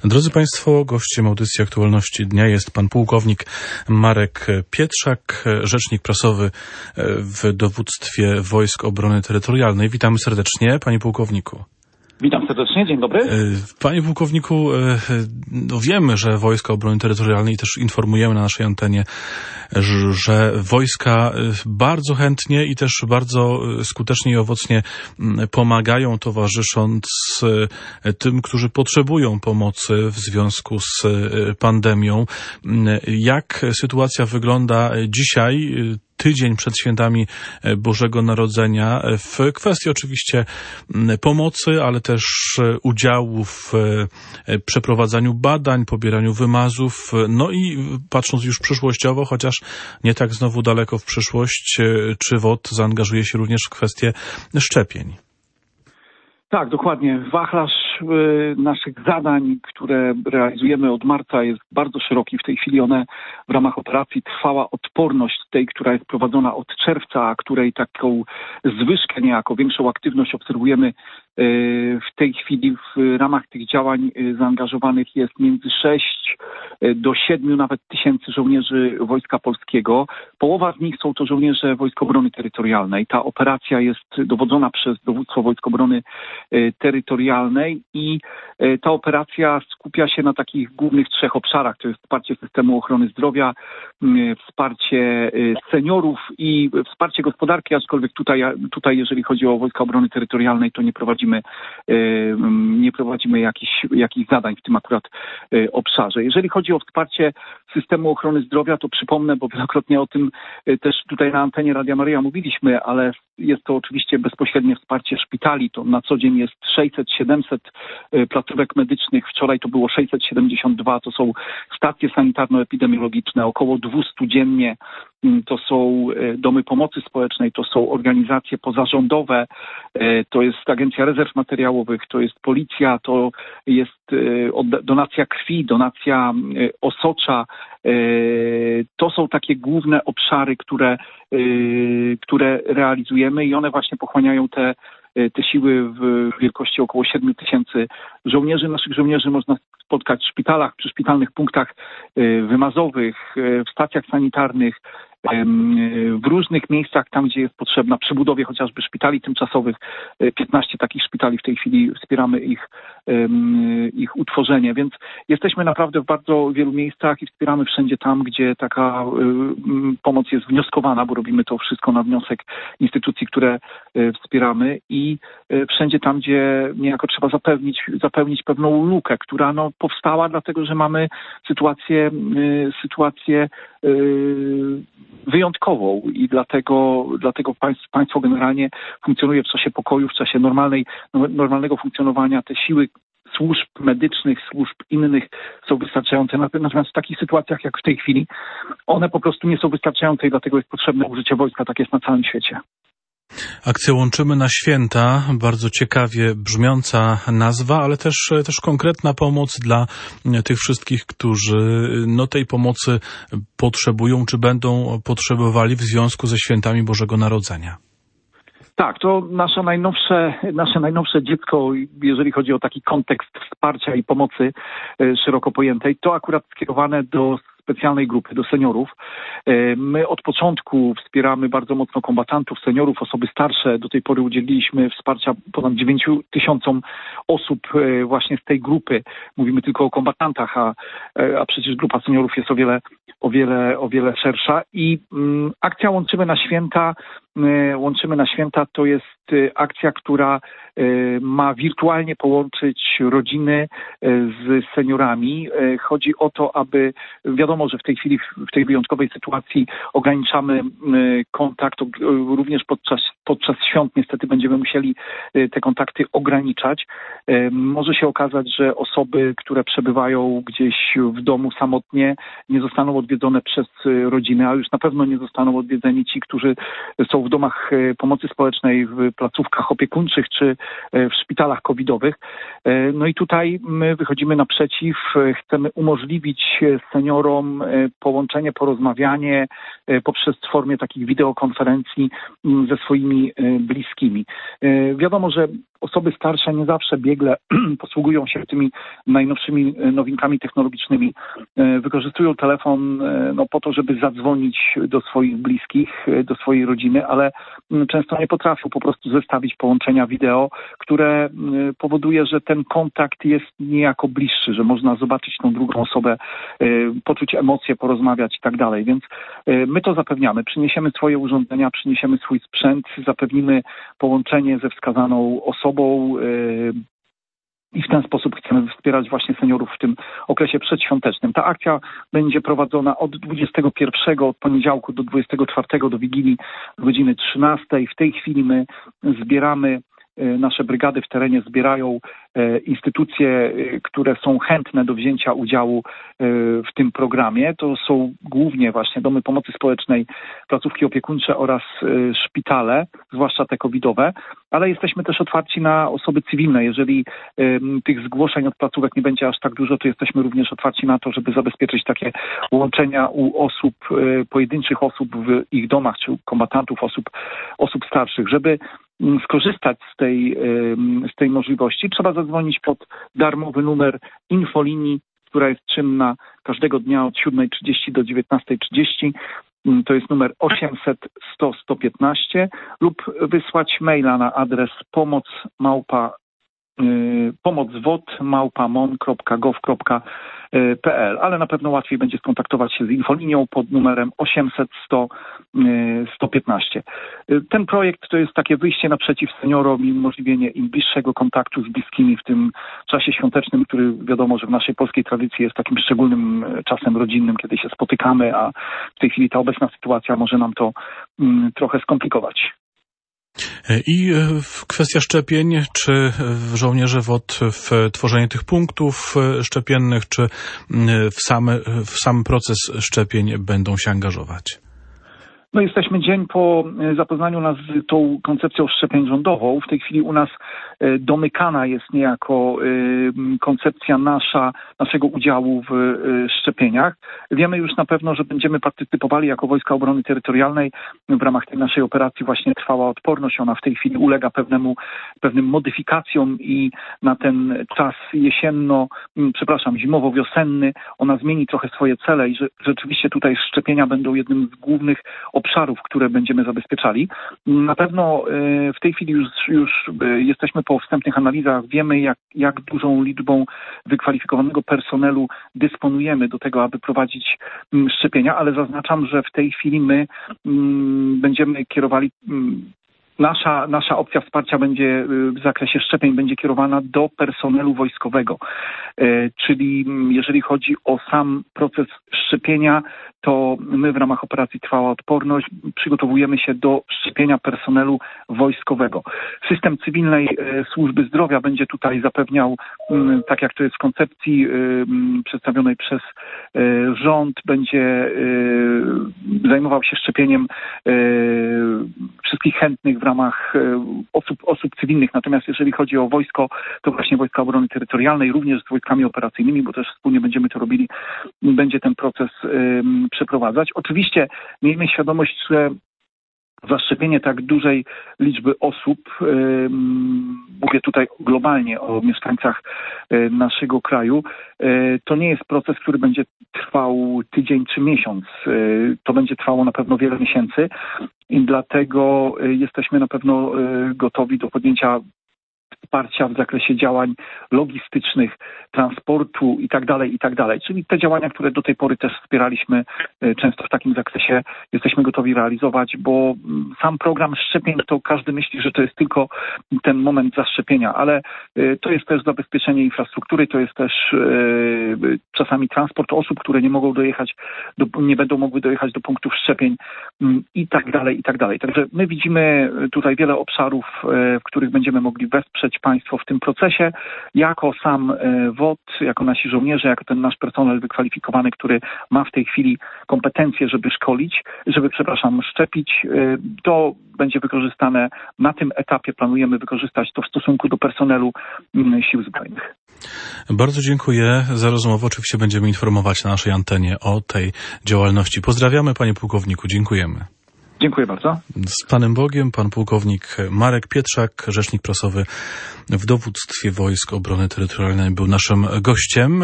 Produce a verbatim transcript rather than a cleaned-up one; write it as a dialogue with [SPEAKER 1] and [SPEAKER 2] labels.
[SPEAKER 1] Drodzy Państwo, gościem audycji Aktualności Dnia jest pan pułkownik Marek Pietrzak, rzecznik prasowy w Dowództwie Wojsk Obrony Terytorialnej. Witamy serdecznie, panie pułkowniku.
[SPEAKER 2] Witam serdecznie, dzień dobry.
[SPEAKER 1] Panie pułkowniku, no wiemy, że Wojska Obrony Terytorialnej, też informujemy na naszej antenie, że wojska bardzo chętnie i też bardzo skutecznie i owocnie pomagają, towarzysząc tym, którzy potrzebują pomocy w związku z pandemią. Jak sytuacja wygląda dzisiaj, tydzień przed świętami Bożego Narodzenia, w kwestii oczywiście pomocy, ale też udziału w przeprowadzaniu badań, pobieraniu wymazów, no i patrząc już przyszłościowo, chociaż nie tak znowu daleko w przyszłość, czy W O T zaangażuje się również w kwestię szczepień?
[SPEAKER 2] Tak, dokładnie. Wachlarz y, naszych zadań, które realizujemy od marca, jest bardzo szeroki. W tej chwili one w ramach operacji Trwała Odporność, tej, która jest prowadzona od czerwca, a której taką zwyżkę niejako, większą aktywność obserwujemy y, w tej chwili. W ramach tych działań y, zaangażowanych jest między sześć do siedmiu nawet tysięcy żołnierzy Wojska Polskiego. Połowa z nich są to żołnierze Wojsk Obrony Terytorialnej. Ta operacja jest dowodzona przez Dowództwo Wojsk Obrony Terytorialnej i ta operacja skupia się na takich głównych trzech obszarach. To jest wsparcie systemu ochrony zdrowia, wsparcie seniorów i wsparcie gospodarki, aczkolwiek tutaj, tutaj jeżeli chodzi o Wojska Obrony Terytorialnej, to nie prowadzimy, nie prowadzimy jakichś, jakichś zadań w tym akurat obszarze. Jeżeli chodzi o wsparcie systemu ochrony zdrowia, to przypomnę, bo wielokrotnie o tym też tutaj na antenie Radia Maryja mówiliśmy, ale jest to oczywiście bezpośrednie wsparcie szpitali. To na co dzień jest sześćset siedemset placówek medycznych. Wczoraj to było sześćset siedemdziesiąt dwa. To są stacje sanitarno-epidemiologiczne, około dwieście dziennie. To są domy pomocy społecznej, to są organizacje pozarządowe, to jest Agencja Rezerw Materiałowych, to jest policja, to jest donacja krwi, donacja osocza. To są takie główne obszary, które, które realizujemy i one właśnie pochłaniają te te siły w wielkości około siedmiu tysięcy żołnierzy. Naszych żołnierzy można spotkać w szpitalach, przy szpitalnych punktach wymazowych, w stacjach sanitarnych, w różnych miejscach, tam gdzie jest potrzebna, przy budowie chociażby szpitali tymczasowych. piętnaście takich szpitali w tej chwili, wspieramy ich, ich utworzenie, więc jesteśmy naprawdę w bardzo wielu miejscach i wspieramy wszędzie tam, gdzie taka pomoc jest wnioskowana, bo robimy to wszystko na wniosek instytucji, które wspieramy i wszędzie tam, gdzie niejako trzeba zapewnić, zapełnić pewną lukę, która no, powstała dlatego, że mamy sytuację, sytuację wyjątkową i dlatego, dlatego państwo, państwo generalnie funkcjonuje w czasie pokoju, w czasie normalnej, normalnego funkcjonowania. Te siły służb medycznych, służb innych są wystarczające. Natomiast w takich sytuacjach jak w tej chwili, one po prostu nie są wystarczające i dlatego jest potrzebne użycie wojska. Tak jest na całym świecie.
[SPEAKER 1] Akcja Łączymy na Święta, bardzo ciekawie brzmiąca nazwa, ale też, też konkretna pomoc dla tych wszystkich, którzy no, tej pomocy potrzebują, czy będą potrzebowali w związku ze świętami Bożego Narodzenia.
[SPEAKER 2] Tak, to nasze najnowsze, nasze najnowsze dziecko, jeżeli chodzi o taki kontekst wsparcia i pomocy szeroko pojętej, to akurat skierowane do specjalnej grupy, do seniorów. My od początku wspieramy bardzo mocno kombatantów, seniorów, osoby starsze. Do tej pory udzieliliśmy wsparcia ponad dziewięciu tysiącom osób właśnie z tej grupy. Mówimy tylko o kombatantach, a, a przecież grupa seniorów jest o wiele, o wiele, o wiele szersza. I mm, akcja Łączymy na Święta, y, Łączymy na Święta to jest y, akcja, która y, ma wirtualnie połączyć rodziny y, z seniorami. Y, chodzi o to, aby wiadomo, że w tej chwili, w tej wyjątkowej sytuacji ograniczamy y, kontakt, y, również podczas, podczas świąt niestety będziemy musieli y, te kontakty ograniczać. Y, może się okazać, że osoby, które przebywają gdzieś w domu samotnie, nie zostaną odwiedzone przez y, rodzinę, a już na pewno nie zostaną odwiedzeni ci, którzy są w domach y, pomocy społecznej, w placówkach opiekuńczych czy y, w szpitalach covidowych. Y, no i tutaj my wychodzimy naprzeciw, y, chcemy umożliwić seniorom połączenie, porozmawianie poprzez formie takich wideokonferencji ze swoimi bliskimi. Wiadomo, że osoby starsze nie zawsze biegle posługują się tymi najnowszymi nowinkami technologicznymi. Wykorzystują telefon no, po to, żeby zadzwonić do swoich bliskich, do swojej rodziny, ale często nie potrafią po prostu zestawić połączenia wideo, które powoduje, że ten kontakt jest niejako bliższy, że można zobaczyć tą drugą osobę, poczuć emocje, porozmawiać i tak dalej. Więc my to zapewniamy. Przyniesiemy swoje urządzenia, przyniesiemy swój sprzęt, zapewnimy połączenie ze wskazaną osobą i w ten sposób chcemy wspierać właśnie seniorów w tym okresie przedświątecznym. Ta akcja będzie prowadzona od dwudziestego pierwszego, od poniedziałku do dwudziestego czwartego, do Wigilii, do godziny trzynastej. W tej chwili my zbieramy, nasze brygady w terenie zbierają instytucje, które są chętne do wzięcia udziału w tym programie. To są głównie właśnie domy pomocy społecznej, placówki opiekuńcze oraz szpitale, zwłaszcza te covidowe, ale jesteśmy też otwarci na osoby cywilne. Jeżeli tych zgłoszeń od placówek nie będzie aż tak dużo, to jesteśmy również otwarci na to, żeby zabezpieczyć takie łączenia u osób, pojedynczych osób w ich domach, czy u kombatantów, osób, osób starszych. Żeby skorzystać z tej, z tej możliwości, trzeba zadzwonić pod darmowy numer infolinii, która jest czynna każdego dnia od siódmej trzydzieści do dziewiętnastej trzydzieści. To jest numer osiemset sto sto piętnaście lub wysłać maila na adres pomoc małpa pomocwod małpa mon kropka gov kropka p l, ale na pewno łatwiej będzie skontaktować się z infolinią pod numerem osiemset sto sto piętnaście. Ten projekt to jest takie wyjście naprzeciw seniorom i umożliwienie im bliższego kontaktu z bliskimi w tym czasie świątecznym, który wiadomo, że w naszej polskiej tradycji jest takim szczególnym czasem rodzinnym, kiedy się spotykamy, a w tej chwili ta obecna sytuacja może nam to trochę skomplikować.
[SPEAKER 1] I kwestia szczepień, czy żołnierze W O T w tworzenie tych punktów szczepiennych, czy w, same, w sam proces szczepień będą się angażować?
[SPEAKER 2] No jesteśmy dzień po zapoznaniu nas z tą koncepcją szczepień rządową. W tej chwili u nas domykana jest niejako koncepcja nasza, naszego udziału w szczepieniach. Wiemy już na pewno, że będziemy partycypowali jako Wojska Obrony Terytorialnej w ramach tej naszej operacji właśnie Trwała Odporność. Ona w tej chwili ulega pewnemu, pewnym modyfikacjom i na ten czas jesienno, przepraszam, zimowo-wiosenny ona zmieni trochę swoje cele i że rzeczywiście tutaj szczepienia będą jednym z głównych obszarów, które będziemy zabezpieczali. Na pewno w tej chwili już, już jesteśmy po wstępnych analizach, wiemy jak, jak dużą liczbą wykwalifikowanego personelu dysponujemy do tego, aby prowadzić szczepienia, ale zaznaczam, że w tej chwili my będziemy kierowali Nasza, nasza opcja wsparcia będzie w zakresie szczepień będzie kierowana do personelu wojskowego. Czyli jeżeli chodzi o sam proces szczepienia, to my w ramach operacji Trwała Odporność przygotowujemy się do szczepienia personelu wojskowego. System cywilnej służby zdrowia będzie tutaj zapewniał, tak jak to jest w koncepcji przedstawionej przez rząd, będzie zajmował się szczepieniem wszystkich chętnych w ramach osób, osób cywilnych. Natomiast jeżeli chodzi o wojsko, to właśnie Wojska Obrony Terytorialnej, również z wojskami operacyjnymi, bo też wspólnie będziemy to robili, będzie ten proces um, przeprowadzać. Oczywiście miejmy świadomość, że zaszczepienie tak dużej liczby osób, um, mówię tutaj globalnie o mieszkańcach um, naszego kraju, um, to nie jest proces, który będzie trwał tydzień czy miesiąc. Um, to będzie trwało na pewno wiele miesięcy i dlatego um, jesteśmy na pewno um, gotowi do podjęcia wsparcia w zakresie działań logistycznych, transportu i tak dalej, i tak dalej. Czyli te działania, które do tej pory też wspieraliśmy często w takim zakresie, jesteśmy gotowi realizować, bo sam program szczepień, to każdy myśli, że to jest tylko ten moment zaszczepienia, ale to jest też zabezpieczenie infrastruktury, to jest też czasami transport osób, które nie mogą dojechać, do, nie będą mogły dojechać do punktów szczepień i tak dalej, i tak dalej. Także my widzimy tutaj wiele obszarów, w których będziemy mogli wesprzeć państwo w tym procesie. Jako sam W O T, jako nasi żołnierze, jako ten nasz personel wykwalifikowany, który ma w tej chwili kompetencje, żeby szkolić, żeby, przepraszam, szczepić, to będzie wykorzystane na tym etapie, planujemy wykorzystać to w stosunku do personelu Sił Zbrojnych.
[SPEAKER 1] Bardzo dziękuję za rozmowę. Oczywiście będziemy informować na naszej antenie o tej działalności. Pozdrawiamy, panie pułkowniku. Dziękujemy.
[SPEAKER 2] Dziękuję bardzo.
[SPEAKER 1] Z Panem Bogiem, pan pułkownik Marek Pietrzak, rzecznik prasowy w Dowództwie Wojsk Obrony Terytorialnej, był naszym gościem.